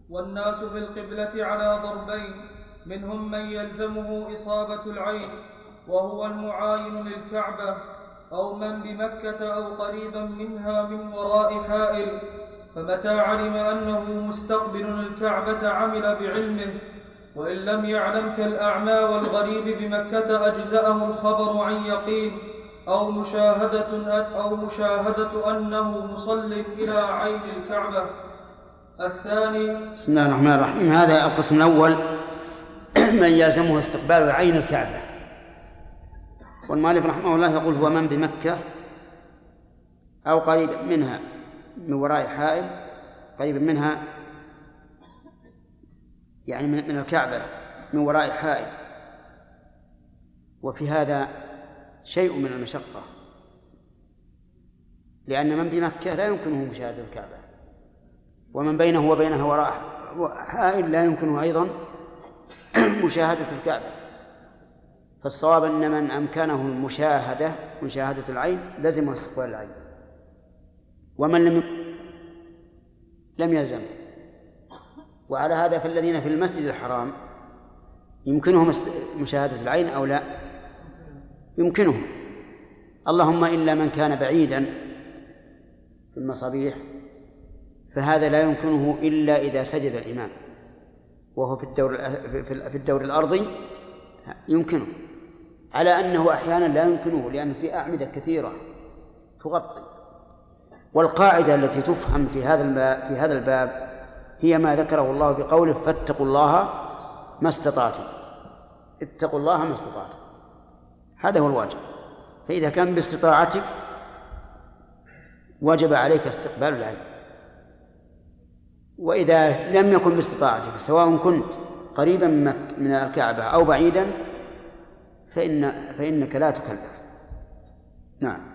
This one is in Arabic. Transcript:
والناس في القبلة على ضربين: منهم من يلزمه إصابة العين وهو المعاين للكعبة، أو من بمكة أو قريبا منها من وراء حائل، فمتى علم أنه مستقبل الكعبة عمل بعلمه، وإن لم يعلم كالأعمى والغريب بمكة أجزأه الخبر عن يقين أو مشاهدة أنه مصل إلى عين الكعبة. الثاني: بسم الله الرحمن الرحيم. هذا القسم الأول من يلزمه استقبال عين الكعبة. والمؤلف رحمه الله يقول: هو من بمكة أو قريب منها من وراء حائل، قريب منها يعني من الكعبة من وراء حائل. وفي هذا شيء من المشقة، لأن من بمكة لا يمكنه مشاهدة الكعبة، ومن بينه وبينها وراء حائل لا يمكنه أيضا مشاهدة الكعبة. فالصواب أن من أمكنه مشاهدة العين لزم استقبال العين، ومن لم يلزم. وعلى هذا فالذين في المسجد الحرام يمكنهم مشاهدة العين أو لا؟ يمكنهم، اللهم إلا من كان بعيدا في المصابيح، فهذا لا يمكنه إلا إذا سجد الإمام وهو في الدور الأرضي يمكنه، على أنه أحيانا لا يمكنه لأن في أعمدة كثيرة تغطي. والقاعدة التي تفهم في هذا الباب هي ما ذكره الله بقوله: فاتقوا الله ما استطعتم. اتقوا الله ما استطعتم، هذا هو الواجب. فإذا كان باستطاعتك وجب عليك استقبال العين، وإذا لم يكن باستطاعتك سواء كنت قريبا من الكعبة أو بعيدا فإنك لا تكلف. نعم.